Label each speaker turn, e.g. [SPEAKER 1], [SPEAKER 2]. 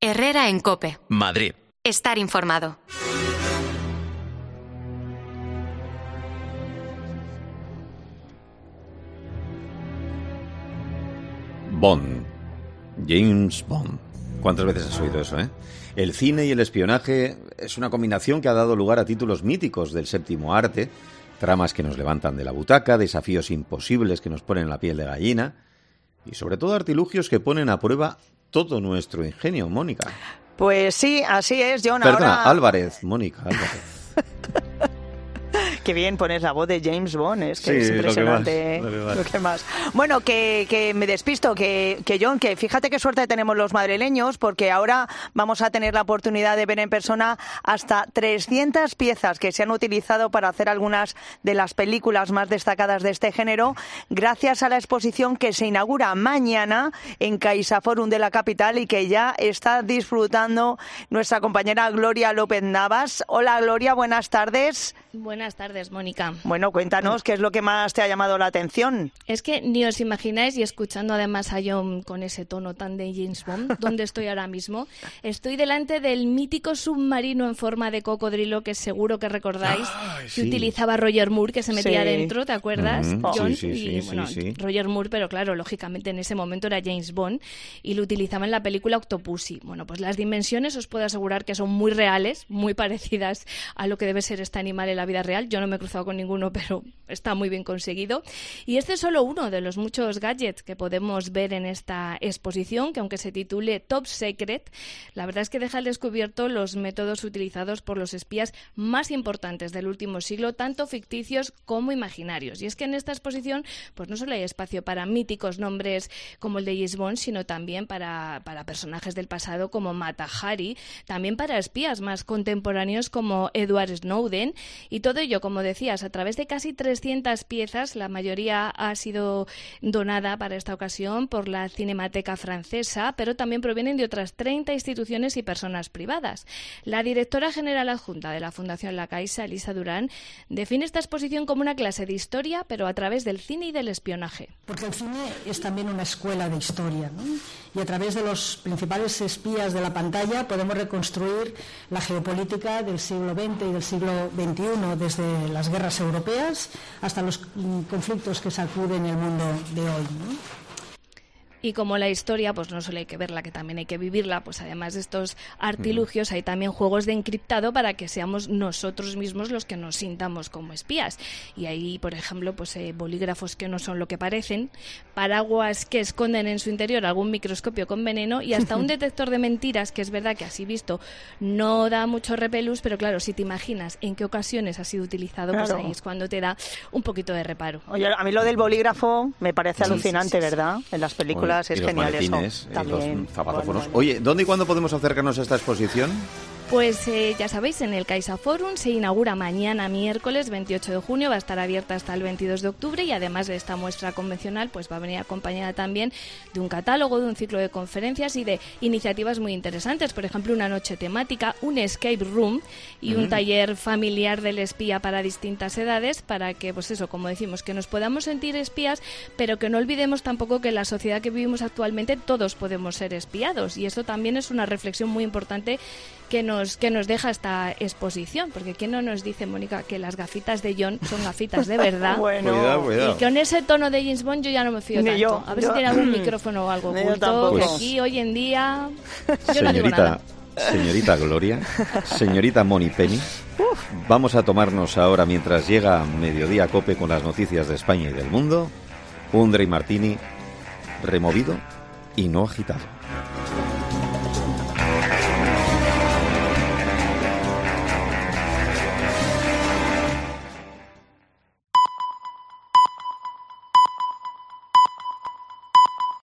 [SPEAKER 1] Herrera en COPE.
[SPEAKER 2] Madrid.
[SPEAKER 1] Estar informado.
[SPEAKER 3] Bond. James Bond. ¿Cuántas veces has oído eso, eh? El cine y el espionaje es una combinación que ha dado lugar a títulos míticos del séptimo arte, tramas que nos levantan de la butaca, desafíos imposibles que nos ponen la piel de gallina y sobre todo artilugios que ponen a prueba todo nuestro ingenio, Mónica.
[SPEAKER 4] Pues sí, así es, John.
[SPEAKER 3] Perdona,
[SPEAKER 4] ahora...
[SPEAKER 3] Álvarez, Mónica, Álvarez.
[SPEAKER 4] Qué bien pones la voz de James Bond, es que
[SPEAKER 3] sí,
[SPEAKER 4] es impresionante.
[SPEAKER 3] lo que
[SPEAKER 4] más. Bueno, que me despisto, que John, que fíjate qué suerte tenemos los madrileños, porque ahora vamos a tener la oportunidad de ver en persona hasta 300 piezas que se han utilizado para hacer algunas de las películas más destacadas de este género, gracias a la exposición que se inaugura mañana en CaixaForum de la capital y que ya está disfrutando nuestra compañera Gloria López Navas. Hola Gloria, buenas tardes.
[SPEAKER 5] Buenas tardes, Mónica.
[SPEAKER 4] Bueno, cuéntanos qué es lo que más te ha llamado la atención.
[SPEAKER 5] Es que ni os imagináis, y escuchando además a John con ese tono tan de James Bond, ¿dónde estoy ahora mismo? Estoy delante del mítico submarino en forma de cocodrilo que seguro que recordáis, que utilizaba Roger Moore, que se metía dentro, ¿te acuerdas, John?
[SPEAKER 3] Sí,
[SPEAKER 5] Roger Moore, pero claro, lógicamente en ese momento era James Bond y lo utilizaba en la película Octopussy. Bueno, pues las dimensiones os puedo asegurar que son muy reales, muy parecidas a lo que debe ser este animal en la vida real. Yo no me he cruzado con ninguno, pero está muy bien conseguido. Y este es solo uno de los muchos gadgets que podemos ver en esta exposición, que aunque se titule Top Secret, la verdad es que deja al descubierto los métodos utilizados por los espías más importantes del último siglo, tanto ficticios como imaginarios. Y es que en esta exposición pues no solo hay espacio para míticos nombres como el de James Bond, sino también para personajes del pasado como Mata Hari, también para espías más contemporáneos como Edward Snowden, y todo ello, como decías, a través de casi 300 piezas. La mayoría ha sido donada para esta ocasión por la Cinemateca Francesa, pero también provienen de otras 30 instituciones y personas privadas. La directora general adjunta de la Fundación La Caixa, Elisa Durán, define esta exposición como una clase de historia, pero a través del cine y del espionaje.
[SPEAKER 6] Porque el cine es también una escuela de historia, ¿no? Y a través de los principales espías de la pantalla podemos reconstruir la geopolítica del siglo XX y del siglo XXI, desde las guerras europeas hasta los conflictos que sacuden el mundo de hoy, ¿no?
[SPEAKER 5] Y como la historia, pues no solo hay que verla, que también hay que vivirla, pues además de estos artilugios hay también juegos de encriptado para que seamos nosotros mismos los que nos sintamos como espías. Y hay, por ejemplo, pues bolígrafos que no son lo que parecen, paraguas que esconden en su interior algún microscopio con veneno y hasta un detector de mentiras, que es verdad que así visto no da mucho repelús, pero claro, si te imaginas en qué ocasiones ha sido utilizado, claro, pues ahí es cuando te da un poquito de reparo.
[SPEAKER 4] Oye, a mí lo del bolígrafo me parece alucinante, ¿verdad? En las películas es genial eso. También,
[SPEAKER 3] los zapatófonos. Oye, ¿dónde y cuándo podemos acercarnos a esta exposición?
[SPEAKER 5] Pues ya sabéis, en el CaixaForum se inaugura mañana miércoles 28 de junio, va a estar abierta hasta el 22 de octubre y además de esta muestra convencional pues va a venir acompañada también de un catálogo, de un ciclo de conferencias y de iniciativas muy interesantes, por ejemplo una noche temática, un escape room y un taller familiar del espía para distintas edades, para que pues eso, como decimos, que nos podamos sentir espías, pero que no olvidemos tampoco que en la sociedad que vivimos actualmente todos podemos ser espiados, y eso también es una reflexión muy importante que nos deja esta exposición, porque ¿quién no nos dice, Mónica, que las gafitas de John son gafitas de verdad?
[SPEAKER 4] Bueno,
[SPEAKER 3] cuidado.
[SPEAKER 5] Y con ese tono de James Bond yo ya no me fío tanto. A ver si tiene algún micrófono o algo oculto, que aquí hoy en día yo no digo nada.
[SPEAKER 3] Señorita Gloria, señorita Moni Penny, vamos a tomarnos ahora, mientras llega Mediodía Cope con las noticias de España y del mundo, un Dry Martini removido y no agitado.